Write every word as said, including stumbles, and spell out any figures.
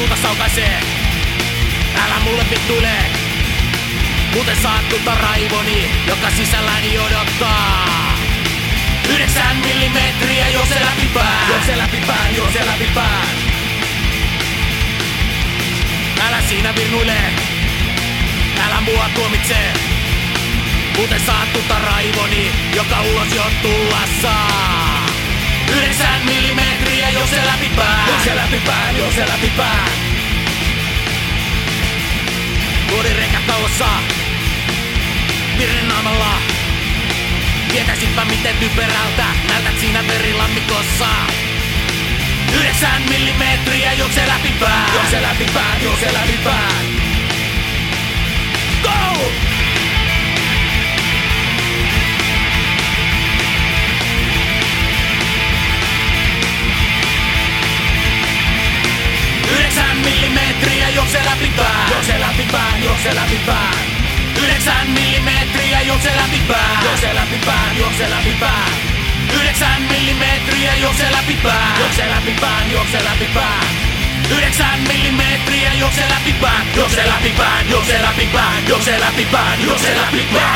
tulta saukaisee. Älä mulle vittuile, muuten saat tulta raivoni, joka sisälläni odottaa. Yhdeksän millimetriä, jos se läpi pään. Jos se läpi pään, jos se läpi pään. Älä siinä virnuile, älä mua tuomitse. Muuten saat tulta raivoni, joka ulos jo tulla saa. Yhdeksän millimetriä, jos se läpi pään. Jos se läpi pään, jos se läpi pään. Luodin reikä kauossa, virren naamalla. Tietäisitpä miten typerältä näytät siinä verilammikossa. Yhdeksän millimetriä, jos se läpi pään. Jos se läpi pään, jos se läpi pään. Go! Yhdeksän millimetriä, jos se läpi pään. Jos se läpi pään, jos se läpi pään. Yhdeksän millimetriä, jos se läpi pään. Jos se läpi pään, jos se läpi pään. Yhdeksän millimetriä, jos se läpi pään. Jos se läpi pään, jos se läpi pään. Yhdeksän millimetriä, jos se läpi pään. Jos se läpi pään, jos se läpi pään. Jos se läpi pään, jos se läpi pään.